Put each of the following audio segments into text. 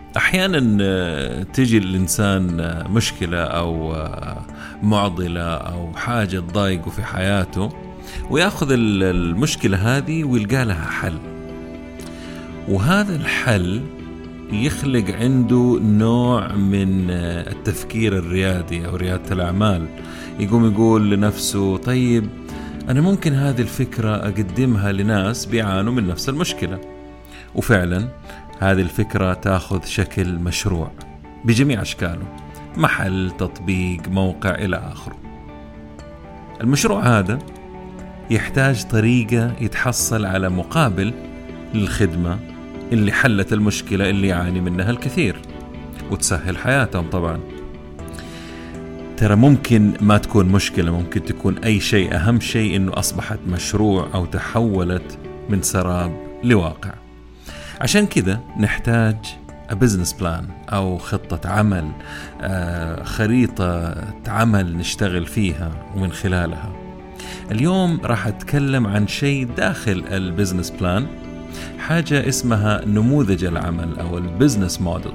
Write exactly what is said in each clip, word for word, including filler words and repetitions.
أحيانا تجي الإنسان مشكلة أو معضلة أو حاجة تضايقه في حياته، ويأخذ المشكلة هذه ويلقى لها حل، وهذا الحل يخلق عنده نوع من التفكير الريادي أو ريادة الأعمال. يقوم يقول لنفسه طيب أنا ممكن هذه الفكرة أقدمها لناس بيعانوا من نفس المشكلة، وفعلا هذه الفكرة تأخذ شكل مشروع بجميع أشكاله، محل، تطبيق، موقع إلى آخره. المشروع هذا يحتاج طريقة يتحصل على مقابل للخدمة اللي حلت المشكلة اللي يعاني منها الكثير وتسهل حياتهم. طبعا ترى ممكن ما تكون مشكلة، ممكن تكون أي شيء، أهم شيء إنه أصبحت مشروع أو تحولت من سراب لواقع. عشان كده نحتاج بزنس بلان أو خطة عمل، آه خريطة عمل نشتغل فيها ومن خلالها. اليوم راح أتكلم عن شيء داخل البزنس بلان، حاجة اسمها نموذج العمل أو البزنس موديل،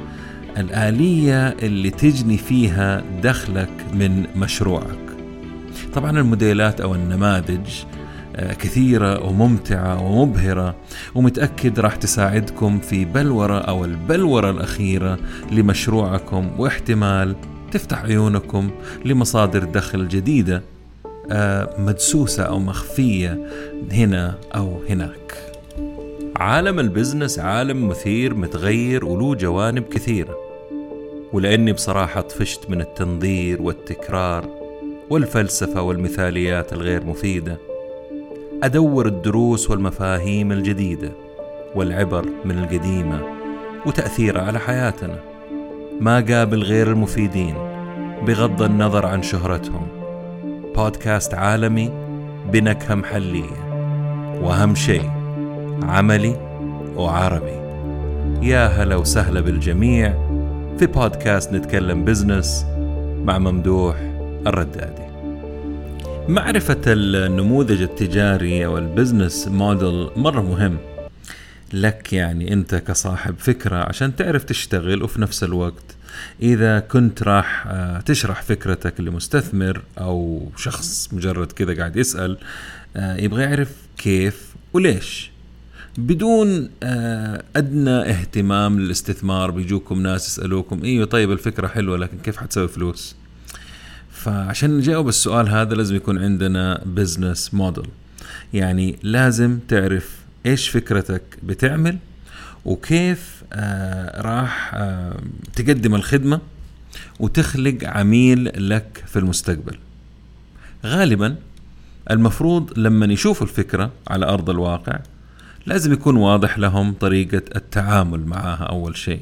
الآلية اللي تجني فيها دخلك من مشروعك. طبعا الموديلات أو النماذج كثيرة وممتعة ومبهرة، ومتأكد راح تساعدكم في بلورة أو البلورة الأخيرة لمشروعكم، واحتمال تفتح عيونكم لمصادر دخل جديدة مدسوسة أو مخفية هنا أو هناك. عالم البزنس عالم مثير متغير وله جوانب كثيرة، ولأني بصراحة طفشت من التنظير والتكرار والفلسفة والمثاليات الغير مفيدة، أدور الدروس والمفاهيم الجديدة والعبر من القديمة وتأثيرها على حياتنا. ما قابل غير المفيدين بغض النظر عن شهرتهم. بودكاست عالمي بنكهة محلية، وأهم شيء عملي وعربي. يا هلا وسهلا بالجميع في بودكاست نتكلم بزنس مع ممدوح الردادي. معرفة النموذج التجاري أو البزنس موديل مرة مهم لك، يعني أنت كصاحب فكرة عشان تعرف تشتغل، وفي نفس الوقت إذا كنت راح تشرح فكرتك لمستثمر أو شخص مجرد كذا قاعد يسأل يبغى يعرف كيف وليش، بدون أدنى اهتمام للاستثمار. بيجوكم ناس يسألوكم إيه طيب الفكرة حلوة لكن كيف حتسوي فلوس؟ فعشان نجاوب السؤال هذا لازم يكون عندنا بزنس موديل، يعني لازم تعرف إيش فكرتك بتعمل، وكيف آه راح آه تقدم الخدمة وتخلق عميل لك في المستقبل. غالبا المفروض لما يشوفوا الفكرة على أرض الواقع لازم يكون واضح لهم طريقة التعامل معها. أول شيء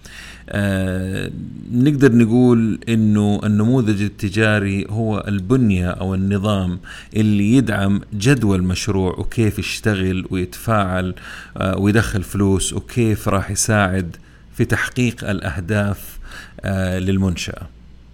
آه نقدر نقول إنه النموذج التجاري هو البنية أو النظام اللي يدعم جدوى المشروع وكيف يشتغل ويتفاعل آه ويدخل فلوس، وكيف راح يساعد في تحقيق الأهداف آه للمنشأة.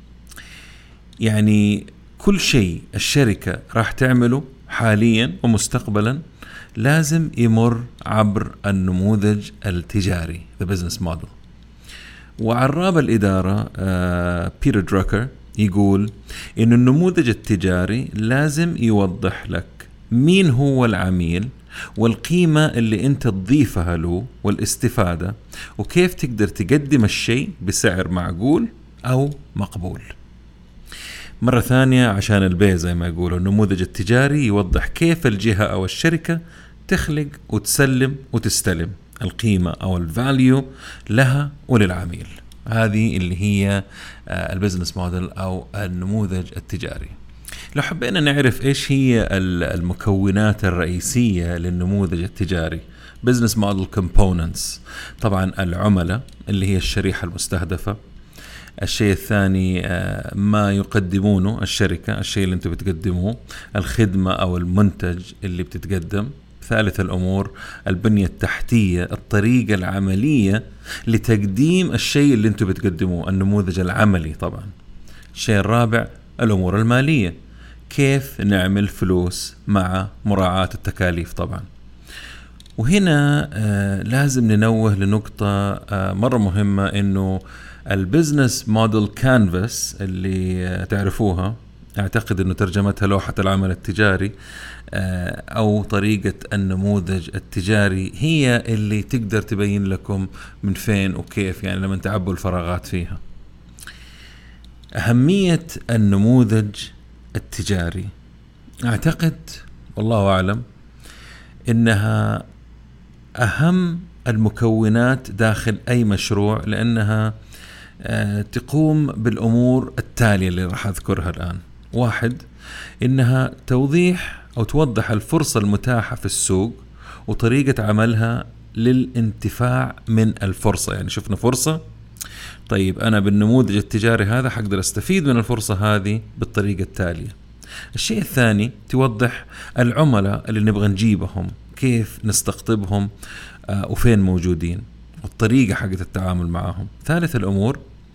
يعني كل شيء الشركة راح تعمله حاليا ومستقبلا لازم يمر عبر النموذج التجاري The Business Model. وعراب الإدارة آه بيتر دراكر يقول إن النموذج التجاري لازم يوضح لك مين هو العميل والقيمة اللي أنت تضيفها له والاستفادة، وكيف تقدر تقدم الشيء بسعر معقول أو مقبول. مرة ثانية عشان البيع زي ما يقولوا، النموذج التجاري يوضح كيف الجهة أو الشركة تخلق وتسلم وتستلم القيمة أو الفاليو لها وللعميل. هذه اللي هي البزنس موديل أو النموذج التجاري. لو حبينا نعرف إيش هي المكونات الرئيسية للنموذج التجاري، business model components، طبعا العملاء اللي هي الشريحة المستهدفة. الشيء الثاني ما يقدمونه الشركة، الشيء اللي انتم بتقدموه، الخدمة أو المنتج اللي بتتقدم. ثالث الأمور البنية التحتية، الطريقة العملية لتقديم الشيء اللي انتم بتقدموه، النموذج العملي طبعا. الشيء الرابع الأمور المالية، كيف نعمل فلوس مع مراعاة التكاليف طبعا. وهنا آه لازم ننوه لنقطة آه مرة مهمة، إنه البزنس موديل كانفاس اللي آه تعرفوها، أعتقد إنه ترجمتها لوحة العمل التجاري آه أو طريقة النموذج التجاري، هي اللي تقدر تبين لكم من فين وكيف، يعني لما تعبوا الفراغات فيها. أهمية النموذج التجاري أعتقد والله أعلم إنها أهم المكونات داخل أي مشروع، لأنها آه تقوم بالأمور التالية اللي راح أذكرها الآن. واحد، إنها توضيح أو توضح الفرصة المتاحة في السوق وطريقة عملها للانتفاع من الفرصة. يعني شفنا فرصة، طيب أنا بالنموذج التجاري هذا حقدر أستفيد من الفرصة هذه بالطريقة التالية. الشيء الثاني، توضح العملاء اللي نبغى نجيبهم، كيف نستقطبهم آه وفين موجودين، والطريقة حقت التعامل معهم. ثالث الأمور،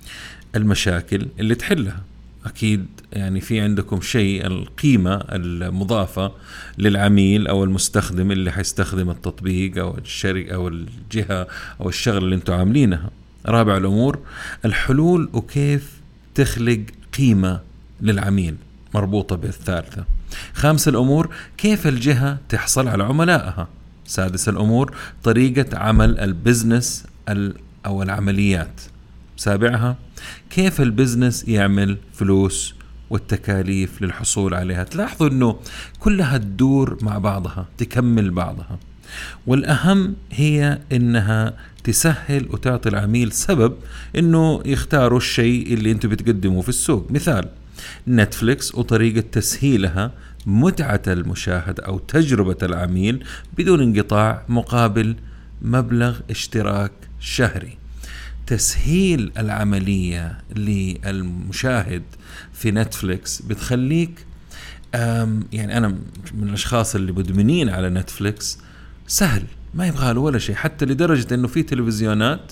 المشاكل اللي تحلها. أكيد يعني في عندكم شيء، القيمة المضافة للعميل أو المستخدم اللي حيستخدم التطبيق أو الشركة أو الجهة أو الشغل اللي انتوا عاملينها. رابع الأمور، الحلول وكيف تخلق قيمة للعميل مربوطة بالثالثة. خامس الأمور، كيف الجهة تحصل على عملائها. سادس الأمور، طريقة عمل البزنس أو العمليات. سابعها، كيف البزنس يعمل فلوس والتكاليف للحصول عليها. تلاحظوا أنه كلها تدور مع بعضها، تكمل بعضها، والأهم هي أنها تسهل وتعطي العميل سبب أنه يختاروا الشيء اللي أنتوا بتقدموه في السوق. مثال نتفليكس وطريقة تسهيلها متعة المشاهد أو تجربة العميل بدون انقطاع مقابل مبلغ اشتراك شهري. تسهيل العملية للمشاهد في نتفليكس بتخليك يعني أنا من الأشخاص اللي مدمنين على نتفليكس، سهل ما يبغى له ولا شيء، حتى لدرجة أنه في تلفزيونات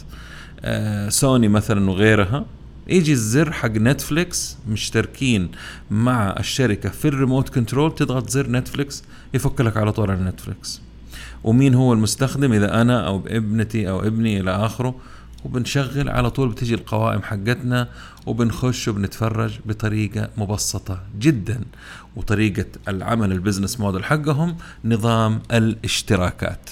سوني مثلا وغيرها يجي الزر حق نتفليكس مشتركين مع الشركة في الريموت كنترول، تضغط زر نتفليكس يفك لك على طول على نتفليكس. ومين هو المستخدم؟ إذا أنا أو ابنتي أو ابني إلى آخره، وبنشغل على طول بتيجي القوائم حقتنا وبنخش وبنتفرج بطريقة مبسطة جدا. وطريقة العمل البزنس موديل حقهم نظام الاشتراكات.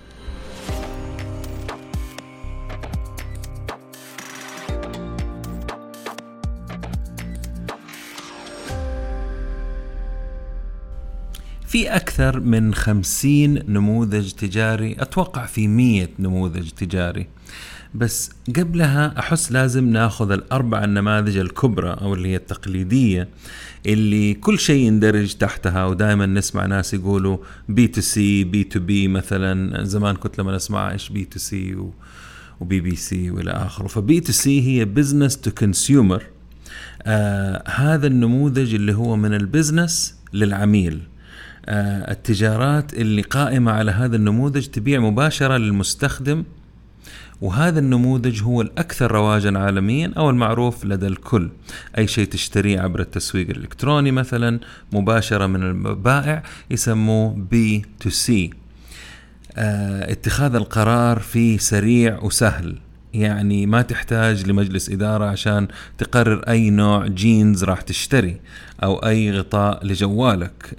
في أكثر من خمسين نموذج تجاري، أتوقع في مية نموذج تجاري، بس قبلها أحس لازم ناخذ الأربع النماذج الكبرى أو اللي هي التقليدية اللي كل شيء يندرج تحتها. ودائما نسمع ناس يقولوا بي تو سي بي تو بي مثلا، زمان كنت لما نسمع إيش بي تو سي وبي بي سي وإلى آخره. فبي تو سي هي business to consumer. آه هذا النموذج اللي هو من البزنس للعميل. آه التجارات اللي قائمة على هذا النموذج تبيع مباشرة للمستخدم، وهذا النموذج هو الأكثر رواجا عالميا أو المعروف لدى الكل. أي شيء تشتريه عبر التسويق الإلكتروني مثلا مباشرة من البائع يسموه بي تو سي. آه اتخاذ القرار فيه سريع وسهل، يعني ما تحتاج لمجلس إدارة عشان تقرر أي نوع جينز راح تشتري أو أي غطاء لجوالك.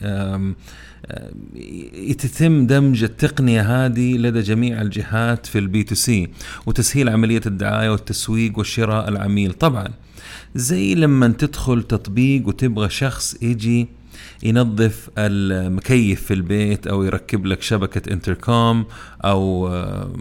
يتم دمج التقنية هذه لدى جميع الجهات في البي تو سي، وتسهيل عملية الدعاية والتسويق والشراء العميل. طبعا زي لما تدخل تطبيق وتبغى شخص يجي ينظف المكيف في البيت أو يركب لك شبكة انتركوم أو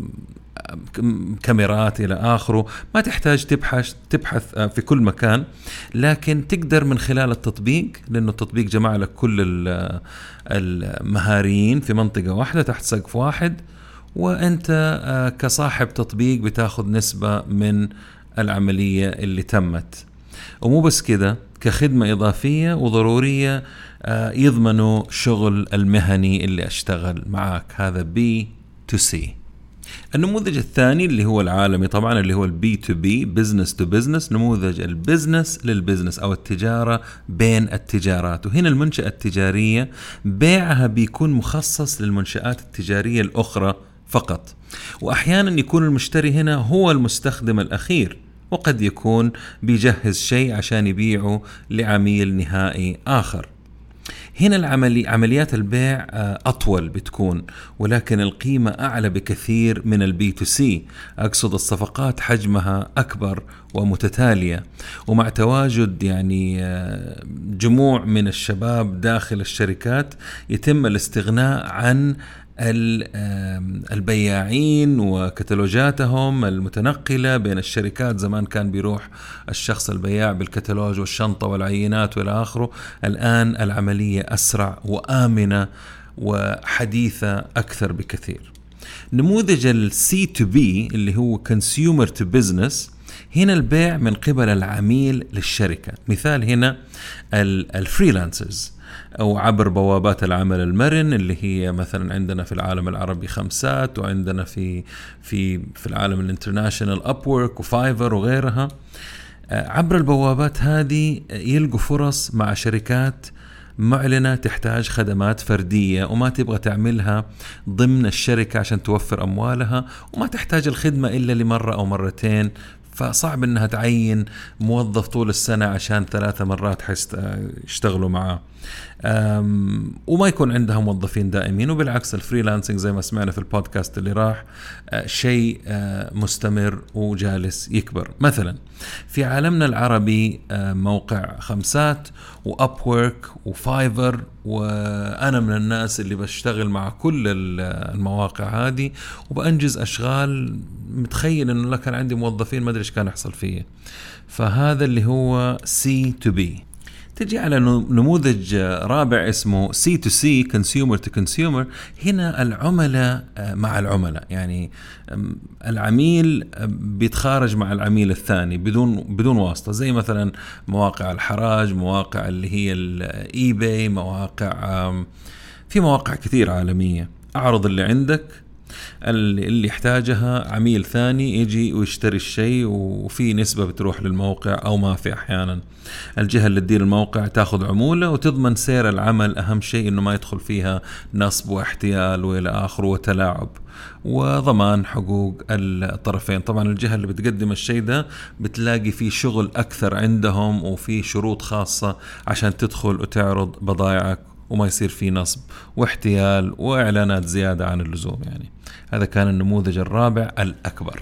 كاميرات إلى آخره، ما تحتاج تبحث تبحث في كل مكان، لكن تقدر من خلال التطبيق، لأنه التطبيق جمع لك كل المهاريين في منطقة واحدة تحت سقف واحد، وأنت كصاحب تطبيق بتاخذ نسبة من العملية اللي تمت. ومو بس كده، كخدمة إضافية وضرورية يضمنوا شغل المهني اللي أشتغل معاك. هذا بي تو سي. النموذج الثاني اللي هو العالمي طبعا، اللي هو البي تو بي، بزنس تو بزنس، نموذج البزنس للبزنس أو التجارة بين التجارات. وهنا المنشأة التجارية بيعها بيكون مخصص للمنشآت التجارية الأخرى فقط. وأحيانا يكون المشتري هنا هو المستخدم الأخير، وقد يكون بيجهز شيء عشان يبيعه لعميل نهائي آخر. هنا العملي عمليات البيع أطول بتكون، ولكن القيمة أعلى بكثير من البي تو سي. أقصد الصفقات حجمها أكبر ومتتالية، ومع تواجد يعني جموع من الشباب داخل الشركات يتم الاستغناء عن البياعين وكتالوجاتهم المتنقلة بين الشركات. زمان كان بيروح الشخص البياع بالكتالوج والشنطة والعينات والى آخره. الآن العملية أسرع وآمنة وحديثة أكثر بكثير. نموذج ال سي تو بي اللي هو Consumer to Business، هنا البيع من قبل العميل للشركة. مثال هنا الفريلانسرز أو عبر بوابات العمل المرن اللي هي مثلا عندنا في العالم العربي خمسات، وعندنا في في في العالم الانترناشنال أبورك وفايفر وغيرها. عبر البوابات هذه يلقوا فرص مع شركات معلنة تحتاج خدمات فردية وما تبغى تعملها ضمن الشركة عشان توفر أموالها، وما تحتاج الخدمة إلا لمرة أو مرتين، فصعب انها تعين موظف طول السنة عشان ثلاثة مرات يشتغلوا معه، وما يكون عندها موظفين دائمين. وبالعكس الفريلانسنج زي ما سمعنا في البودكاست اللي راح شيء مستمر وجالس يكبر. مثلا في عالمنا العربي موقع خمسات وأبورك وفايفر، وأنا من الناس اللي بشتغل مع كل المواقع هذه وبأنجز أشغال متخيل إنه لكن عندي موظفين ما أدري إيش كان يحصل فيه. فهذا اللي هو سي تو بي. تجي على نموذج رابع اسمه سي تو سي Consumer to Consumer. هنا العملاء مع العملاء، يعني العميل بيتخارج مع العميل الثاني بدون بدون واسطة، زي مثلا مواقع الحراج، مواقع اللي هي الإي باي، مواقع في مواقع كثير عالمية. أعرض اللي عندك، اللي يحتاجها عميل ثاني يجي ويشتري الشيء، وفي نسبة بتروح للموقع أو ما في. أحيانا الجهة اللي تدير الموقع تاخذ عمولة وتضمن سير العمل. أهم شيء إنه ما يدخل فيها نصب واحتيال وإلى آخره وتلاعب، وضمان حقوق الطرفين. طبعا الجهة اللي بتقدم الشيء ده بتلاقي فيه شغل أكثر عندهم، وفي شروط خاصة عشان تدخل وتعرض بضائعك وما يصير فيه نصب واحتيال وإعلانات زيادة عن اللزوم. يعني هذا كان النموذج الرابع الأكبر.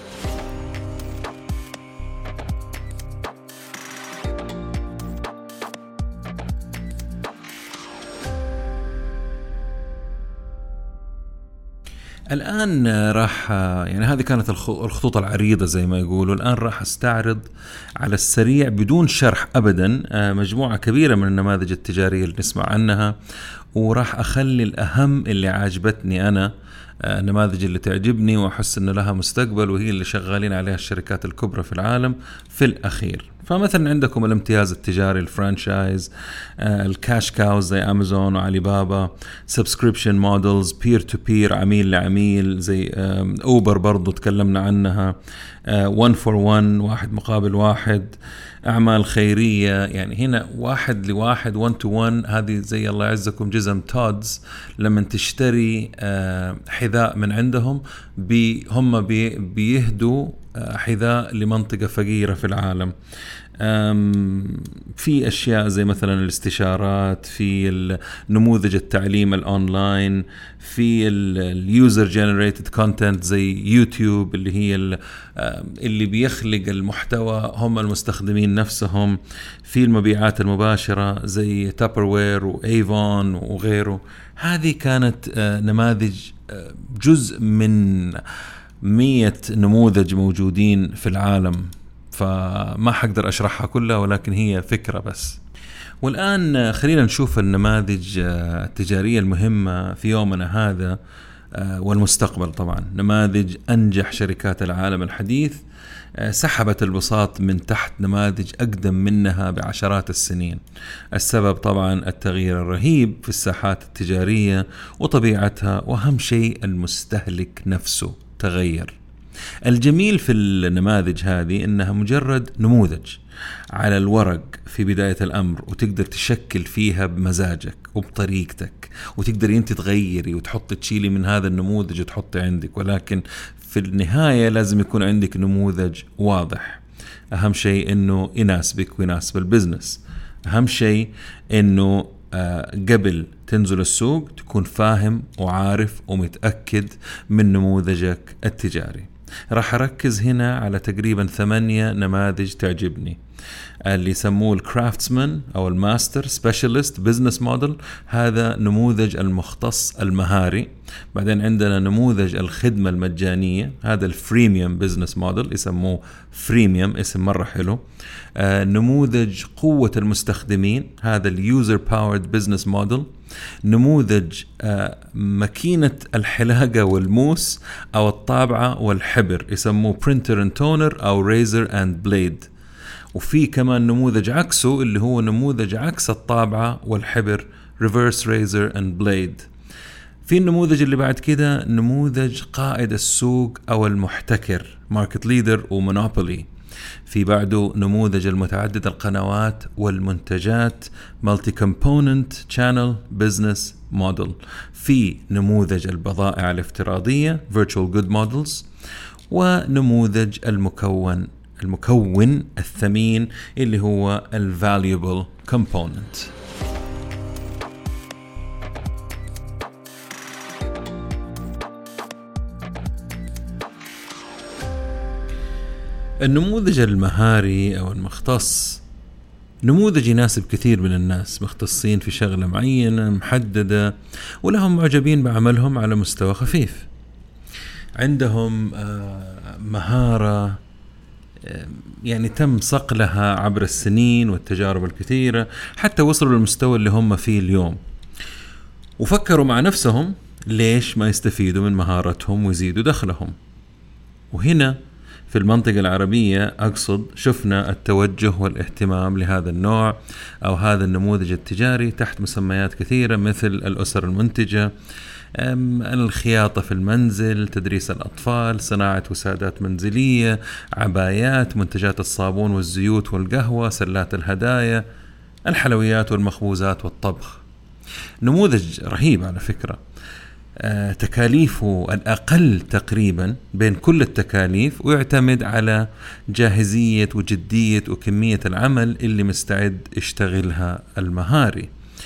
الآن راح يعني هذه كانت الخطوط العريضة زي ما يقولوا. الآن راح استعرض على السريع بدون شرح أبدا مجموعة كبيرة من النماذج التجارية اللي نسمع عنها، وراح أخلي الأهم اللي عاجبتني أنا، النماذج اللي تعجبني وأحس أن لها مستقبل وهي اللي شغالين عليها الشركات الكبرى في العالم في الأخير. فمثلا عندكم الامتياز التجاري، الفرانشايز، الكاش كاوز زي أمازون وعلي بابا، سبسكريبشن مودلز، بير تو بير عميل لعميل زي أوبر برضو تكلمنا عنها، one for one واحد مقابل واحد، أعمال خيرية يعني هنا واحد لواحد one to one. هذه زي الله يعزكم جزم تودز لما تشتري حذاء من عندهم بي هم بي بيهدوا حذاء لمنطقة فقيرة في العالم. في أشياء زي مثلا الاستشارات، في نموذج التعليم الأونلاين، في اليوزر جنريتد كونتنت زي يوتيوب اللي هي اللي بيخلق المحتوى هم المستخدمين نفسهم، في المبيعات المباشرة زي تابروير وإيفون وغيره. هذه كانت نماذج جزء من مية نموذج موجودين في العالم، فما حقدر أشرحها كلها ولكن هي فكرة بس. والآن خلينا نشوف النماذج التجارية المهمة في يومنا هذا والمستقبل. طبعا نماذج أنجح شركات العالم الحديث سحبت البساط من تحت نماذج أقدم منها بعشرات السنين. السبب طبعا التغيير الرهيب في الساحات التجارية وطبيعتها، وأهم شيء المستهلك نفسه تغير. الجميل في النماذج هذه إنها مجرد نموذج على الورق في بداية الأمر، وتقدر تشكل فيها بمزاجك وبطريقتك، وتقدر أنت تغيري وتحط تشيلي من هذا النموذج وتحطي عندك. ولكن في النهاية لازم يكون عندك نموذج واضح. أهم شيء إنه يناسبك ويناسب البزنس. أهم شيء إنه آه قبل تنزل السوق تكون فاهم وعارف ومتأكد من نموذجك التجاري. راح أركز هنا على تقريبا ثمانية نماذج تعجبني، اللي يسموه الكرافتسمان أو الماستر سبيشاليست بزنس موديل، هذا نموذج المختص المهاري. بعدين عندنا نموذج الخدمة المجانية، هذا الفريميوم بزنس موديل، يسموه فريميوم، اسم مرة حلو. آه نموذج قوة المستخدمين، هذا اليوزر باورد بزنس موديل. نموذج آه ماكينة الحلاقة والموس أو الطابعة والحبر، يسموه برينتر اند تونر أو ريزر اند بليد. وفي كمان نموذج عكسه اللي هو نموذج عكس الطابعة والحبر، reverse razor and blade. في النموذج اللي بعد كده نموذج قائد السوق أو المحتكر، market leader ومونوبولي. في بعده نموذج المتعدد القنوات والمنتجات، multi component channel business model. في نموذج البضائع الافتراضية virtual good models. ونموذج المكون المكون الثمين اللي هو ال valuable component. النموذج المهاري أو المختص نموذج يناسب كثير من الناس، مختصين في شغلة معينة محددة ولهم معجبين بعملهم على مستوى خفيف. عندهم مهارة يعني تم صقلها عبر السنين والتجارب الكثيرة حتى وصلوا للمستوى اللي هم فيه اليوم، وفكروا مع نفسهم ليش ما يستفيدوا من مهارتهم ويزيدوا دخلهم. وهنا في المنطقة العربية أقصد شفنا التوجه والاهتمام لهذا النوع أو هذا النموذج التجاري تحت مسميات كثيرة، مثل الأسر المنتجة، الخياطة في المنزل، تدريس الأطفال، صناعة وسادات منزلية، عبايات، منتجات الصابون والزيوت والقهوة، سلات الهدايا، الحلويات والمخبوزات والطبخ. نموذج رهيب على فكرة، آه، تكاليفه الأقل تقريبا بين كل التكاليف، ويعتمد على جاهزية وجدية وكمية العمل اللي مستعد يشتغلها المهاري.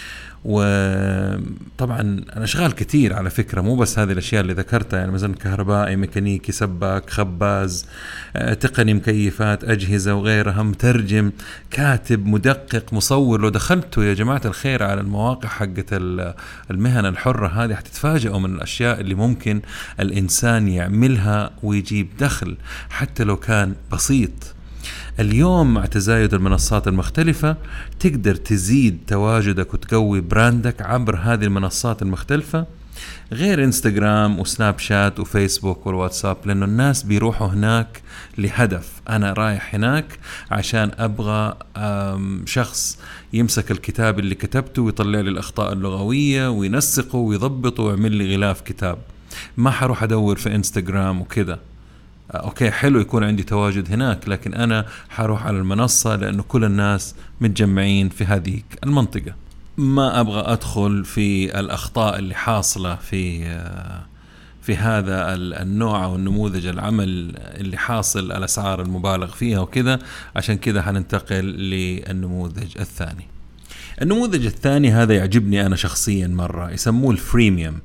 وطبعا أنا شغال كتير على فكرة، مو بس هذه الأشياء اللي ذكرتها، يعني مثلا كهربائي، ميكانيكي، سباك، خباز، تقني مكيفات، أجهزة وغيرها، مترجم، كاتب، مدقق، مصور. لو دخلتوا يا جماعة الخير على المواقع حقت المهن الحرة هذه حتتفاجئوا من الأشياء اللي ممكن الإنسان يعملها ويجيب دخل حتى لو كان بسيط. اليوم مع تزايد المنصات المختلفة تقدر تزيد تواجدك وتقوي براندك عبر هذه المنصات المختلفة، غير انستغرام وسناب شات وفيسبوك والواتساب، لأنه الناس بيروحوا هناك لهدف. أنا رايح هناك عشان أبغى شخص يمسك الكتاب اللي كتبته ويطلع لي الأخطاء اللغوية وينسقه ويضبطه ويعمل لي غلاف كتاب. ما حروح أدور في انستغرام وكذا. أوكي حلو يكون عندي تواجد هناك، لكن أنا حروح على المنصة لأنه كل الناس متجمعين في هذه المنطقة. ما أبغى أدخل في الأخطاء اللي حاصلة في في هذا النوع أو النموذج العمل اللي حاصل، الأسعار المبالغ فيها وكذا. عشان كذا هننتقل للنموذج الثاني. النموذج الثاني هذا يعجبني أنا شخصيا مرة، يسموه الفريميوم،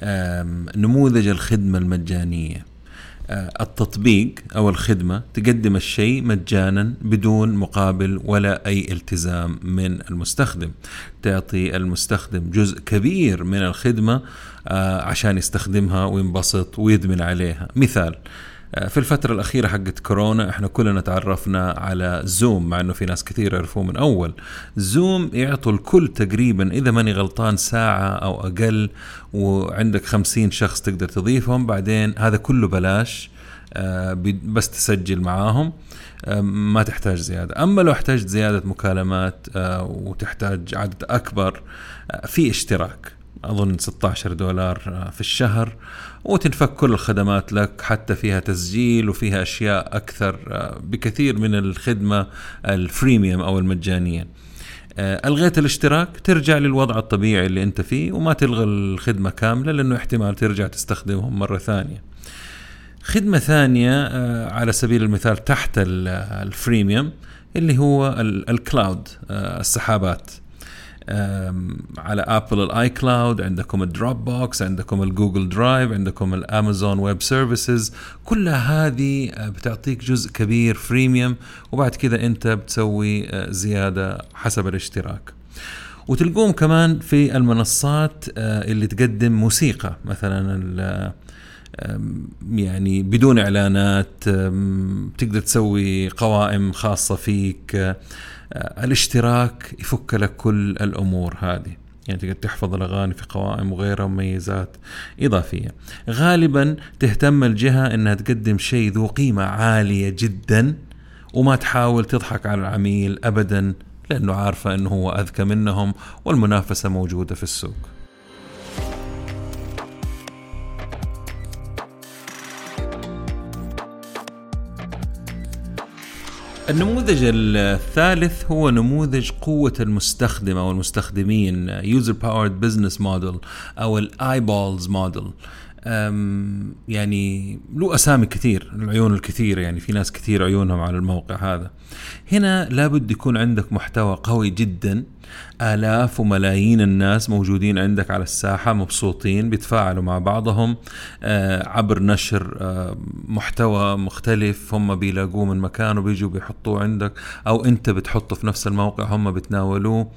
نموذج الخدمة المجانية. التطبيق أو الخدمة تقدم الشيء مجانا بدون مقابل ولا أي التزام من المستخدم، تعطي المستخدم جزء كبير من الخدمة عشان يستخدمها وينبسط ويدمن عليها. مثال، في الفترة الأخيرة حقت كورونا احنا كلنا تعرفنا على زوم، مع انه في ناس كثير يعرفوه من اول. زوم يعطوا الكل تقريبا اذا ماني غلطان ساعة او اقل، وعندك خمسين شخص تقدر تضيفهم، بعدين هذا كله بلاش، بس تسجل معاهم، ما تحتاج زيادة. اما لو احتاجت زيادة مكالمات وتحتاج عدد اكبر في اشتراك، أظن ستة عشر دولار في الشهر، وتنفك كل الخدمات لك، حتى فيها تسجيل وفيها أشياء أكثر بكثير من الخدمة الفريميوم أو المجانية. ألغيت الاشتراك ترجع للوضع الطبيعي اللي أنت فيه وما تلغى الخدمة كاملة، لأنه احتمال ترجع تستخدمهم مرة ثانية. خدمة ثانية على سبيل المثال تحت الفريميوم اللي هو الكلاود، السحابات، على أبل الآي كلاود، عندكم الدروب بوكس، عندكم الجوجل درايف، عندكم الأمازون ويب سيرفيسز. كل هذه بتعطيك جزء كبير فريميوم، وبعد كده أنت بتسوي زيادة حسب الاشتراك. وتلقوهم كمان في المنصات اللي تقدم موسيقى مثلا، يعني بدون إعلانات، تقدر تسوي قوائم خاصة فيك. الاشتراك يفك لك كل الأمور هذه، يعني تقدر تحفظ الأغاني في قوائم وغيرها ومميزات إضافية. غالبا تهتم الجهة أنها تقدم شيء ذو قيمة عالية جدا، وما تحاول تضحك على العميل أبدا، لأنه عارفة أنه هو أذكى منهم والمنافسة موجودة في السوق. النموذج الثالث هو نموذج قوة المستخدم أو المستخدمين، User Powered Business Model أو ال Eyeballs Model. يعني له أسامي كثير، العيون الكثيرة، يعني في ناس كثير عيونهم على الموقع هذا. هنا لابد يكون عندك محتوى قوي جدا، آلاف وملايين الناس موجودين عندك على الساحة، مبسوطين بيتفاعلوا مع بعضهم عبر نشر محتوى مختلف هم بيلاقوه من مكان وبيجوا بيحطوه عندك، أو أنت بتحطه في نفس الموقع هم بتناولوه.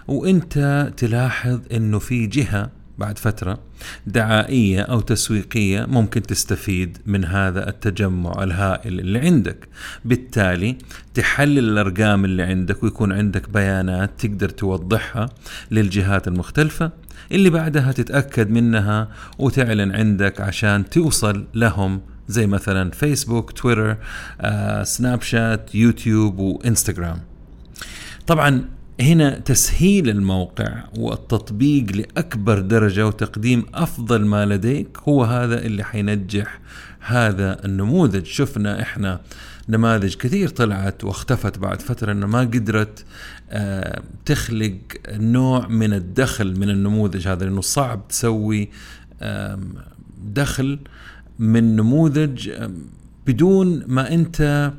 وأنت تلاحظ أنه في جهة بعد فترة دعائية أو تسويقية ممكن تستفيد من هذا التجمع الهائل اللي عندك. بالتالي تحلل الأرقام اللي عندك ويكون عندك بيانات تقدر توضحها للجهات المختلفة، اللي بعدها تتأكد منها وتعلن عندك عشان توصل لهم، زي مثلا فيسبوك، تويتر، آه، سناب شات، يوتيوب وإنستغرام. طبعا هنا تسهيل الموقع والتطبيق لأكبر درجة وتقديم أفضل ما لديك هو هذا اللي حينجح هذا النموذج. شفنا إحنا نماذج كثير طلعت واختفت بعد فترة إنه ما قدرت آه تخلق نوع من الدخل من النموذج هذا، لأنه صعب تسوي آه دخل من نموذج آه بدون ما أنت،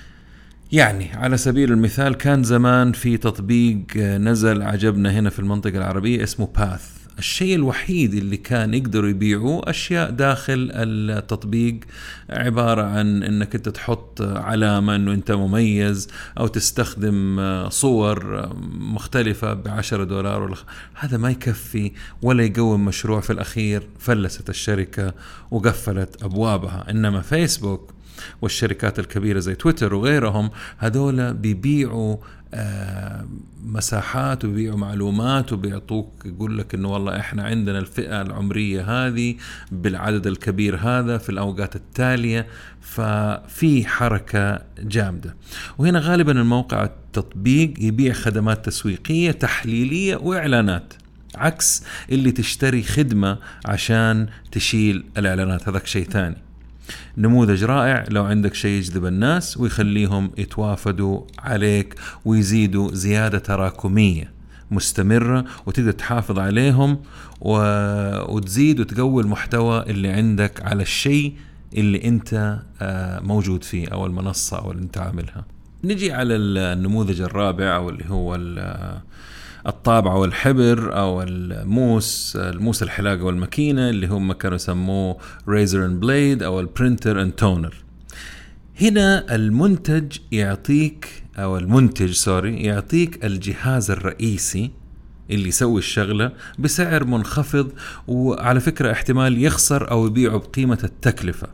يعني على سبيل المثال كان زمان في تطبيق نزل عجبنا هنا في المنطقة العربية اسمه باث. الشيء الوحيد اللي كان يقدروا يبيعوه أشياء داخل التطبيق، عبارة عن أنك أنت تحط علامة أنه أنت مميز، أو تستخدم صور مختلفة بعشرة دولار. هذا ما يكفي ولا يقوم مشروع. في الأخير فلست الشركة وقفلت أبوابها. إنما فيسبوك والشركات الكبيرة زي تويتر وغيرهم، هذولا بيبيعوا آه مساحات وبيبيعوا معلومات، وبيعطوك يقول لك إنه والله إحنا عندنا الفئة العمرية هذه بالعدد الكبير هذا في الأوقات التالية. ففي حركة جامدة. وهنا غالبا الموقع التطبيق يبيع خدمات تسويقية تحليلية وإعلانات، عكس اللي تشتري خدمة عشان تشيل الإعلانات. هذاك شيء ثاني. نموذج رائع لو عندك شيء يجذب الناس ويخليهم يتوافدوا عليك ويزيدوا زيادة تراكمية مستمرة، وتقدر تحافظ عليهم و... وتزيد وتقوي المحتوى اللي عندك على الشيء اللي انت موجود فيه أو المنصة أو اللي انت عاملها. نجي على النموذج الرابع، أو اللي هو الطابعة والحبر أو الموس الموس الحلاقة والماكينة، اللي هم كانوا يسموه ريزر اند بليد أو البرينتر اند تونر. هنا المنتج يعطيك أو المنتج سوري يعطيك الجهاز الرئيسي اللي يسوي الشغلة بسعر منخفض، وعلى فكرة احتمال يخسر أو يبيعه بقيمة التكلفة.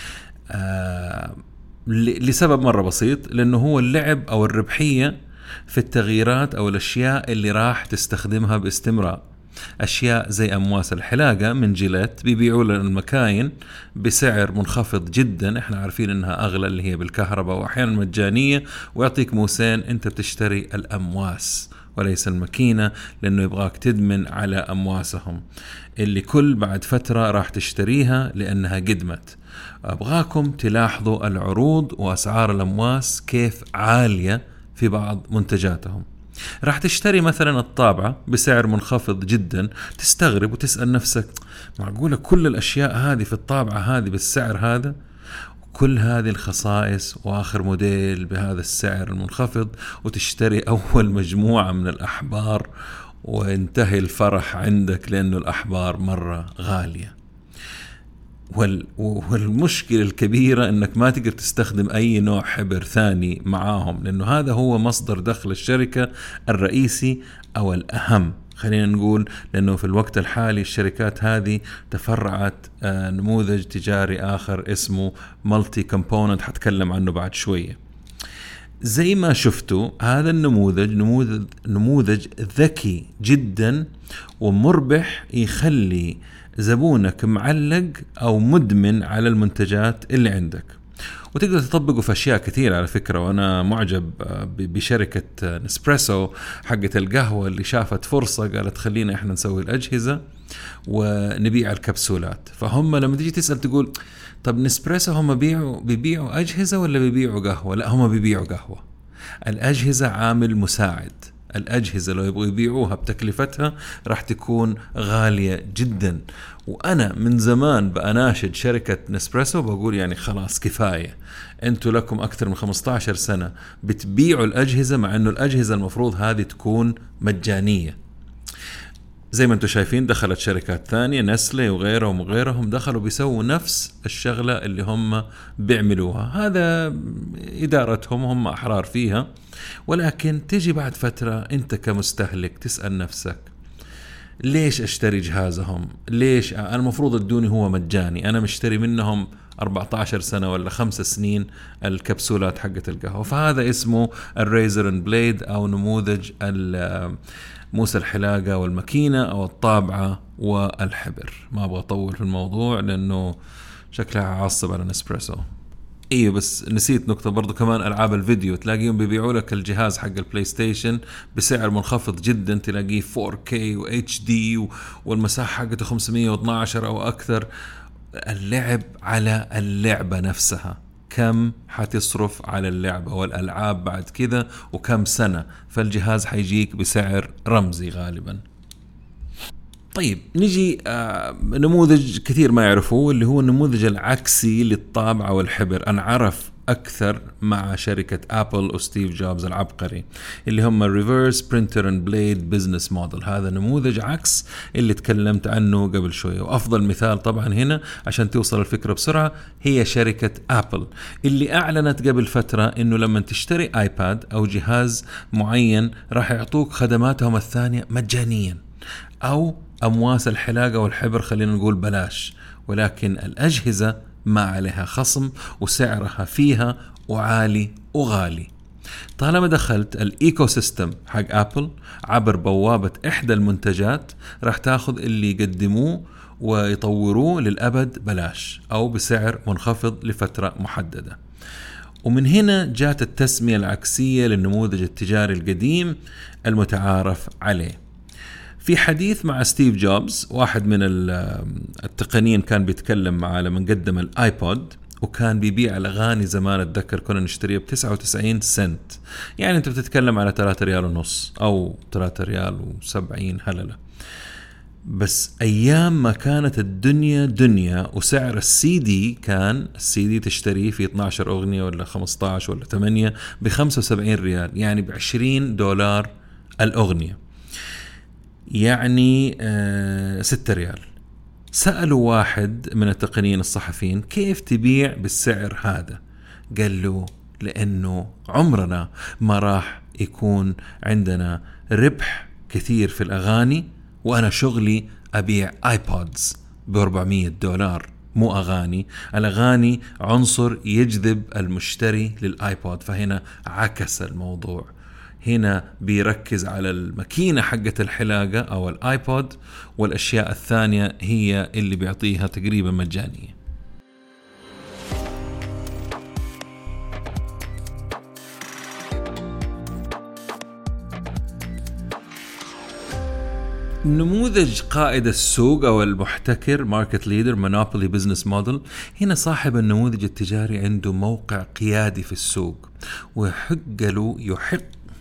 آه لسبب مرة بسيط، لأنه هو اللعب أو الربحية في التغييرات أو الأشياء اللي راح تستخدمها باستمرار. أشياء زي أمواس الحلاقة من جيلات بيبيعوا لنا المكاين بسعر منخفض جدا، احنا عارفين انها أغلى اللي هي بالكهرباء وأحيانا مجانية، ويعطيك موسين انت بتشتري الأمواس وليس الماكينة، لأنه يبغاك تدمن على أمواسهم اللي كل بعد فترة راح تشتريها لأنها قدمت. أبغاكم تلاحظوا العروض وأسعار الأمواس كيف عالية في بعض منتجاتهم. راح تشتري مثلا الطابعة بسعر منخفض جدا، تستغرب وتسأل نفسك معقولة كل الأشياء هذه في الطابعة هذه بالسعر هذا، كل هذه الخصائص وآخر موديل بهذا السعر المنخفض، وتشتري أول مجموعة من الأحبار وانتهي الفرح عندك لأنه الأحبار مرة غالية. والمشكلة الكبيرة أنك ما تقدر تستخدم أي نوع حبر ثاني معاهم، لأنه هذا هو مصدر دخل الشركة الرئيسي أو الأهم، خلينا نقول، لأنه في الوقت الحالي الشركات هذه تفرعت نموذج تجاري آخر اسمه مالتي كومبوننت، حتكلم عنه بعد شوية. زي ما شفتوا هذا النموذج نموذج نموذج ذكي جدا ومربح، يخلي زبونك معلق أو مدمن على المنتجات اللي عندك. وتقدر تطبقه في أشياء كثير على فكرة. وأنا معجب بشركة نسبريسو حقة القهوة اللي شافت فرصة قالت خلينا إحنا نسوي الأجهزة ونبيع الكبسولات. فهم لما تيجي تسأل تقول طب نسبريسو هم بيبيعوا بيبيعوا أجهزة ولا بيبيعوا قهوة؟ لا، هم بيبيعوا قهوة. الأجهزة عامل مساعد. الأجهزة لو يبغوا يبيعوها بتكلفتها راح تكون غالية جدا. وأنا من زمان بأناشد شركة نسبريسو بقول يعني خلاص كفاية، أنتوا لكم أكثر من خمسة عشر سنة بتبيعوا الأجهزة، مع أنه الأجهزة المفروض هذه تكون مجانية. زي ما أنتوا شايفين دخلت شركات ثانية نسلي وغيرهم وغيرهم دخلوا بيسووا نفس الشغلة اللي هم بيعملوها. هذا إدارتهم، هم أحرار فيها. ولكن تيجي بعد فترة أنت كمستهلك تسأل نفسك ليش أشتري جهازهم؟ ليش أنا المفروض الدوني هو مجاني؟ أنا مشتري منهم أربعة عشر سنة ولا خمس سنين الكبسولات حقة القهوة. فهذا اسمه الريزر اند بليد، أو نموذج موس الحلاقة والماكينة أو الطابعة والحبر. ما أبغى أطول في الموضوع لأنه شكلها عصب على نسبريسو. ايه بس نسيت نقطة برضو كمان، ألعاب الفيديو تلاقيهم بيبيعوا لك الجهاز حق البلاي ستيشن بسعر منخفض جدا، تلاقيه فور كي و اتش دي والمساحة حقته خمسمية واثناشر أو أكثر. اللعب على اللعبة نفسها، كم حتصرف على اللعبة والألعاب بعد كذا وكم سنة، فالجهاز حيجيك بسعر رمزي غالبا. طيب نجي آه نموذج كثير ما يعرفوه اللي هو النموذج العكسي للطابعة والحبر. أنا عرف أكثر مع شركة أبل وستيف جوبز العبقري اللي هم Reverse Printer and Blade Business Model. هذا نموذج عكس اللي تكلمت عنه قبل شوية. وأفضل مثال طبعا هنا عشان توصل الفكرة بسرعة هي شركة أبل اللي أعلنت قبل فترة إنه لما تشتري آيباد أو جهاز معين راح يعطوك خدماتهم الثانية مجانيا، أو أمواس الحلاقة والحبر خلينا نقول بلاش، ولكن الأجهزة ما عليها خصم وسعرها فيها وعالي وغالي. طالما دخلت الإيكو سيستم حق أبل عبر بوابة إحدى المنتجات راح تاخذ اللي يقدموه ويطوروه للأبد بلاش أو بسعر منخفض لفترة محددة. ومن هنا جات التسمية العكسية للنموذج التجاري القديم المتعارف عليه. في حديث مع ستيف جوبز، واحد من التقنيين كان بيتكلم معه لما قدم الايبود، وكان بيبيع الأغاني زمان أتذكر كنا نشتريها بتسعة وتسعين سنت، يعني أنت بتتكلم على ثلاثة ريال ونص أو ثلاثة ريال وسبعين هللة. بس أيام ما كانت الدنيا دنيا وسعر السي دي كان السي دي تشتريه في اثنا عشر أغنية ولا خمسة عشر ولا ثمانية بخمسة وسبعين ريال، يعني بعشرين دولار الأغنية، يعني آه ستة ريال. سألوا واحد من التقنيين الصحفيين كيف تبيع بالسعر هذا؟ قال له لأنه عمرنا ما راح يكون عندنا ربح كثير في الأغاني، وأنا شغلي أبيع آيبودز بأربعمية دولار مو أغاني. الأغاني عنصر يجذب المشتري للآيبود، فهنا عكس الموضوع. هنا بيركز على الماكينة حقة الحلاقة أو الآيبود، والأشياء الثانية هي اللي بيعطيها تقريبا مجانية. نموذج قائد السوق أو المحتكر Market Leader Monopoly Business Model. هنا صاحب النموذج التجاري عنده موقع قيادي في السوق، ويحق له يحق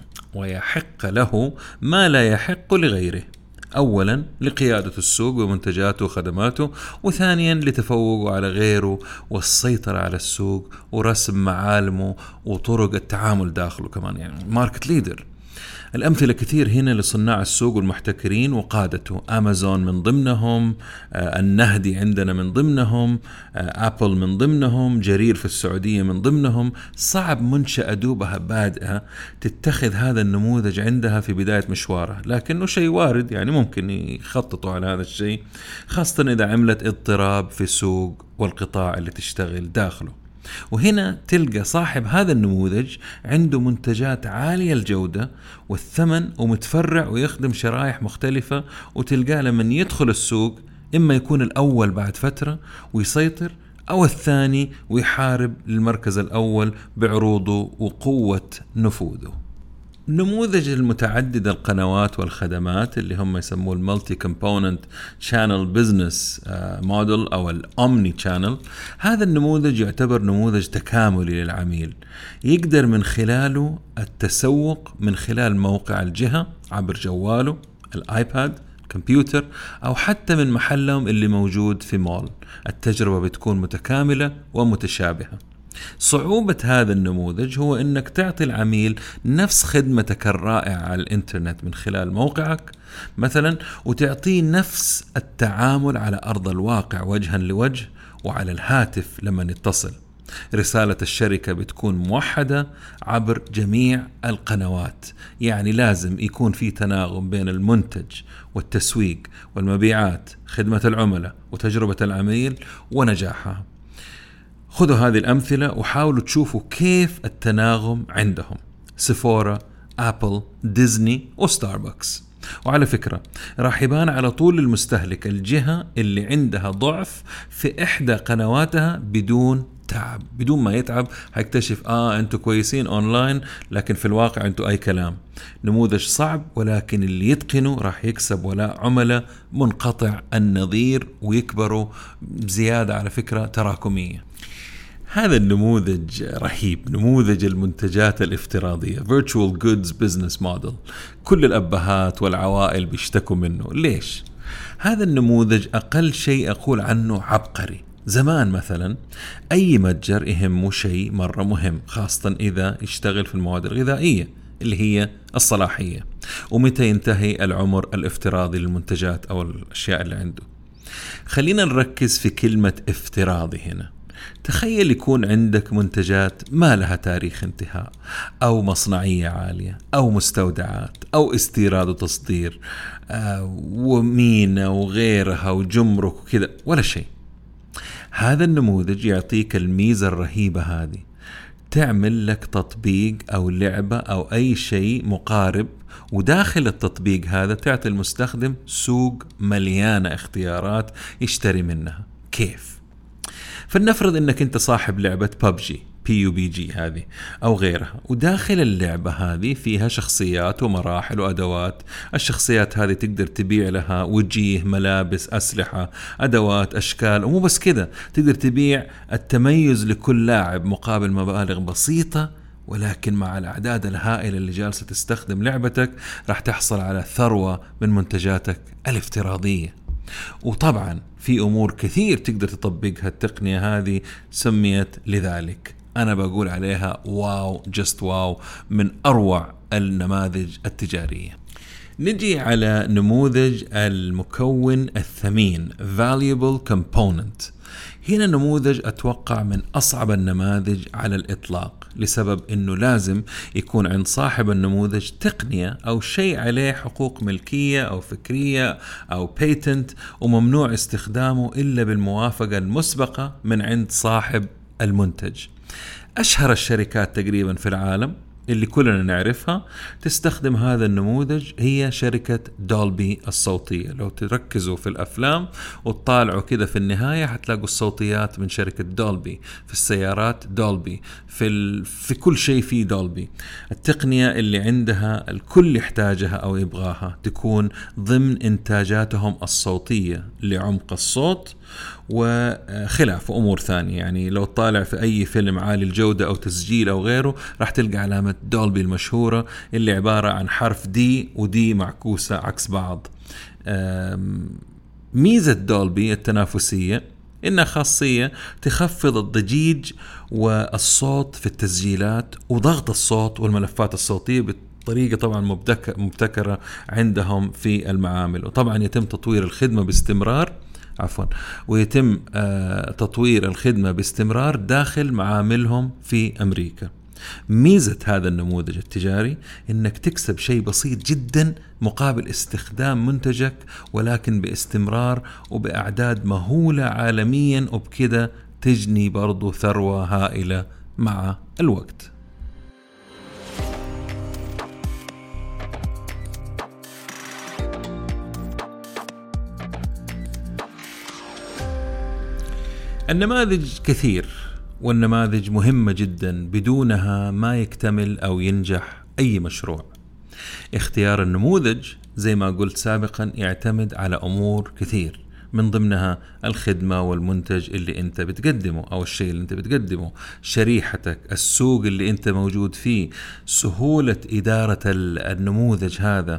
ويحق له ما لا يحق لغيره. أولا لقيادة السوق بمنتجاته وخدماته، وثانيا لتفوقه على غيره والسيطرة على السوق ورسم معالمه وطرق التعامل داخله كمان، يعني Market Leader. الأمثلة كثير هنا لصناع السوق والمحتكرين وقادته. أمازون من ضمنهم، آه النهدي عندنا من ضمنهم، آه أبل من ضمنهم، جرير في السعودية من ضمنهم. صعب منشأة دوبها بادئة تتخذ هذا النموذج عندها في بداية مشوارها، لكنه شيء وارد، يعني ممكن يخططوا على هذا الشيء، خاصة إذا عملت اضطراب في السوق والقطاع اللي تشتغل داخله. وهنا تلقى صاحب هذا النموذج عنده منتجات عالية الجودة والثمن ومتفرع ويخدم شرائح مختلفة، وتلقى لمن يدخل السوق إما يكون الأول بعد فترة ويسيطر، أو الثاني ويحارب للمركز الأول بعروضه وقوة نفوذه. نموذج المتعدد القنوات والخدمات اللي هم يسموه المالتي كومبوننت شانل بزنس موديل أو الأومني شانل. هذا النموذج يعتبر نموذج تكاملي للعميل، يقدر من خلاله التسوق من خلال موقع الجهة عبر جواله، الآيباد، كمبيوتر، أو حتى من محلهم اللي موجود في مول. التجربة بتكون متكاملة ومتشابهة. صعوبة هذا النموذج هو أنك تعطي العميل نفس خدمتك الرائعة على الإنترنت من خلال موقعك مثلا، وتعطيه نفس التعامل على أرض الواقع وجها لوجه وعلى الهاتف لما يتصل. رسالة الشركة بتكون موحدة عبر جميع القنوات، يعني لازم يكون في تناغم بين المنتج والتسويق والمبيعات، خدمة العملاء وتجربة العميل ونجاحها. خذوا هذه الأمثلة وحاولوا تشوفوا كيف التناغم عندهم. سيفورا، أبل، ديزني وستاربكس. وعلى فكرة راح يبان على طول المستهلك الجهة اللي عندها ضعف في إحدى قنواتها بدون تعب، بدون ما يتعب هيكتشف آه أنتوا كويسين أونلاين لكن في الواقع أنتوا أي كلام. نموذج صعب، ولكن اللي يتقنه راح يكسب ولاء عملاء منقطع النظير ويكبروا زيادة على فكرة تراكمية. هذا النموذج رهيب، نموذج المنتجات الافتراضية Virtual Goods Business Model. كل الأبهات والعوائل بيشتكوا منه. ليش؟ هذا النموذج أقل شيء أقول عنه عبقري. زمان مثلا أي متجر يهمه شيء مرة مهم، خاصة إذا يشتغل في المواد الغذائية اللي هي الصلاحية، ومتى ينتهي العمر الافتراضي للمنتجات أو الأشياء اللي عنده. خلينا نركز في كلمة افتراضي هنا. تخيل يكون عندك منتجات ما لها تاريخ انتهاء، أو مصنعية عالية، أو مستودعات، أو استيراد وتصدير آه ومينا وغيرها وجمرك وكذا، ولا شيء. هذا النموذج يعطيك الميزة الرهيبة هذه، تعمل لك تطبيق أو لعبة أو أي شيء مقارب، وداخل التطبيق هذا تعطي المستخدم سوق مليانة اختيارات يشتري منها. كيف؟ فلنفرض انك انت صاحب لعبة ببجي بي يو بي جي هذه او غيرها، وداخل اللعبة هذه فيها شخصيات ومراحل وادوات. الشخصيات هذه تقدر تبيع لها وجيه، ملابس، اسلحة، ادوات، اشكال، ومو بس كذا، تقدر تبيع التميز لكل لاعب مقابل مبالغ بسيطة. ولكن مع الأعداد الهائلة اللي جالسة تستخدم لعبتك راح تحصل على ثروة من منتجاتك الافتراضية. وطبعا في أمور كثير تقدر تطبقها التقنية هذه سميت لذلك. أنا بقول عليها واو، جست واو، من أروع النماذج التجارية. نجي على نموذج المكون الثمين valuable component. هنا نموذج أتوقع من أصعب النماذج على الإطلاق، لسبب أنه لازم يكون عند صاحب النموذج تقنية أو شيء عليه حقوق ملكية أو فكرية أو بيتنت، وممنوع استخدامه إلا بالموافقة المسبقة من عند صاحب المنتج. أشهر الشركات تقريبا في العالم اللي كلنا نعرفها تستخدم هذا النموذج هي شركة دولبي الصوتية. لو تركزوا في الأفلام وتطالعوا كده في النهاية هتلاقوا الصوتيات من شركة دولبي، في السيارات دولبي، في, ال... في كل شيء في دولبي. التقنية اللي عندها الكل يحتاجها أو يبغاها تكون ضمن إنتاجاتهم الصوتية لعمق الصوت وخلاف أمور ثانية. يعني لو طالع في أي فيلم عالي الجودة أو تسجيل أو غيره راح تلقى علامة دولبي المشهورة اللي عبارة عن حرف دي ودي معكوسة عكس بعض. ميزة دولبي التنافسية إنها خاصية تخفض الضجيج والصوت في التسجيلات وضغط الصوت والملفات الصوتية بطريقة طبعا مبتكرة عندهم في المعامل. وطبعا يتم تطوير الخدمة باستمرار عفوا ويتم آه تطوير الخدمة باستمرار داخل معاملهم في أمريكا. ميزة هذا النموذج التجاري إنك تكسب شيء بسيط جدا مقابل استخدام منتجك، ولكن باستمرار وبأعداد مهولة عالميا، وبكده تجني برضو ثروة هائلة مع الوقت. النماذج كثير والنماذج مهمة جدا، بدونها ما يكتمل أو ينجح أي مشروع. اختيار النموذج زي ما قلت سابقا يعتمد على أمور كثير، من ضمنها الخدمة والمنتج اللي انت بتقدمه أو الشيء اللي انت بتقدمه، شريحتك، السوق اللي انت موجود فيه، سهولة إدارة النموذج هذا،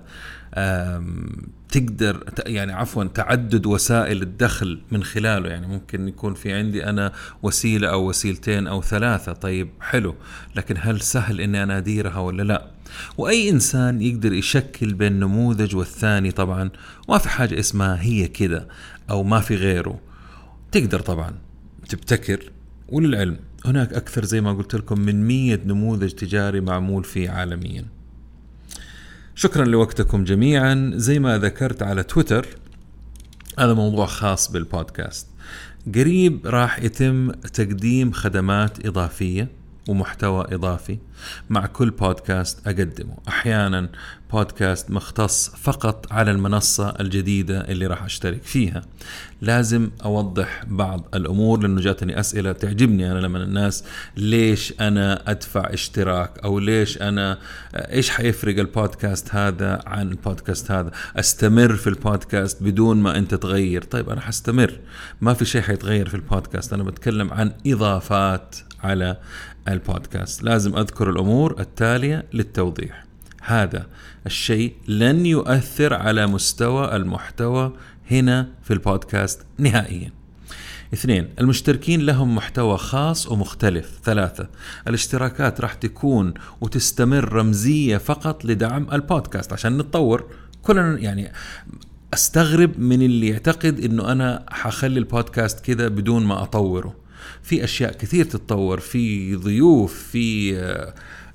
تقدر يعني عفوا تعدد وسائل الدخل من خلاله. يعني ممكن يكون في عندي أنا وسيلة أو وسيلتين أو ثلاثة، طيب حلو، لكن هل سهل إني أنا أديرها ولا لا؟ وأي إنسان يقدر يشكل بين نموذج والثاني طبعا، وما في حاجة اسمها هي كده أو ما في غيره. تقدر طبعا تبتكر، وللعلم هناك أكثر زي ما قلت لكم من مية نموذج تجاري معمول فيه عالميا. شكرا لوقتكم جميعا. زي ما ذكرت على تويتر هذا موضوع خاص بالبودكاست، قريب راح يتم تقديم خدمات إضافية ومحتوى إضافي مع كل بودكاست أقدمه. أحيانا بودكاست مختص فقط على المنصة الجديدة اللي راح أشترك فيها. لازم أوضح بعض الأمور لأنه جاتني أسئلة تعجبني أنا لما الناس ليش أنا أدفع اشتراك، أو ليش أنا إيش حيفرق البودكاست هذا عن البودكاست هذا، أستمر في البودكاست بدون ما أنت تغير. طيب أنا حستمر، ما في شيء حيتغير في البودكاست، أنا بتكلم عن إضافات على البودكاست. لازم أذكر الأمور التالية للتوضيح. هذا الشيء لن يؤثر على مستوى المحتوى هنا في البودكاست نهائيا. اثنين، المشتركين لهم محتوى خاص ومختلف. ثلاثة، الاشتراكات راح تكون وتستمر رمزية فقط لدعم البودكاست عشان نتطور كلنا. يعني استغرب من اللي يعتقد انه انا حخلي البودكاست كذا بدون ما اطوره. في اشياء كثير تتطور، في ضيوف، في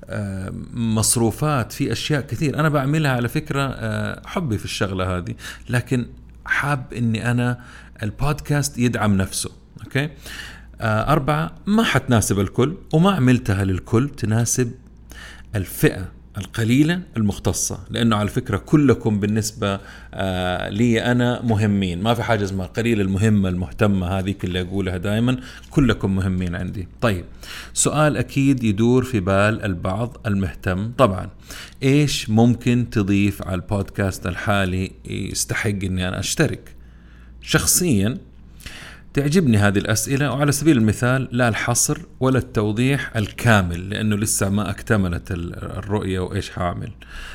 مصروفات، في اشياء كثير انا بعملها على فكرة حبي في الشغلة هذه، لكن حاب اني انا البودكاست يدعم نفسه. اوكي. أربعة، ما حتناسب الكل وما عملتها للكل، تناسب الفئة القليلة المختصة، لأنه على فكرة كلكم بالنسبة آه لي أنا مهمين، ما في حاجة اسمها قليل المهمة المهتمة، هذه اللي أقولها دائما، كلكم مهمين عندي. طيب، سؤال أكيد يدور في بال البعض المهتم طبعا، إيش ممكن تضيف على البودكاست الحالي يستحق أني أنا أشترك؟ شخصيا تعجبني هذه الأسئلة، وعلى سبيل المثال لا الحصر ولا التوضيح الكامل لأنه لسه ما اكتملت الرؤية وإيش هعمل.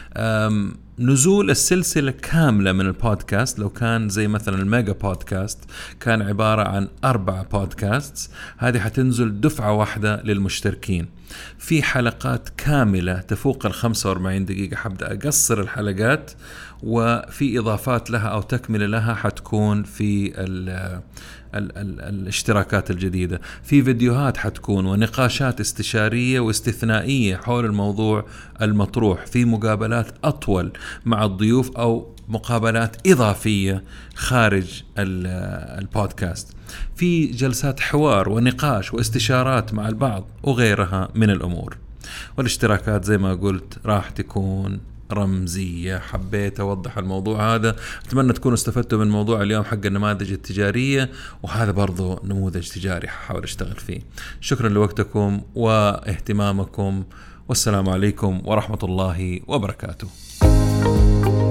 نزول السلسلة كاملة من البودكاست، لو كان زي مثلا الميجا بودكاست كان عبارة عن أربع بودكاست، هذه حتنزل دفعة واحدة للمشتركين في حلقات كاملة تفوق الخمسة وأربعين دقيقة. حبدأ أقصر الحلقات وفي إضافات لها أو تكملة لها حتكون في ال ال ال الاشتراكات الجديدة، في فيديوهات حتكون ونقاشات استشارية واستثنائية حول الموضوع المطروح، في مقابلات أطول مع الضيوف أو مقابلات إضافية خارج البودكاست، في جلسات حوار ونقاش واستشارات مع البعض وغيرها من الأمور. والاشتراكات زي ما قلت راح تكون رمزية. حبيت أوضح الموضوع هذا، أتمنى تكونوا استفدتوا من موضوع اليوم حق النماذج التجارية، وهذا برضو نموذج تجاري حاول أشتغل فيه. شكرا لوقتكم واهتمامكم، والسلام عليكم ورحمة الله وبركاته.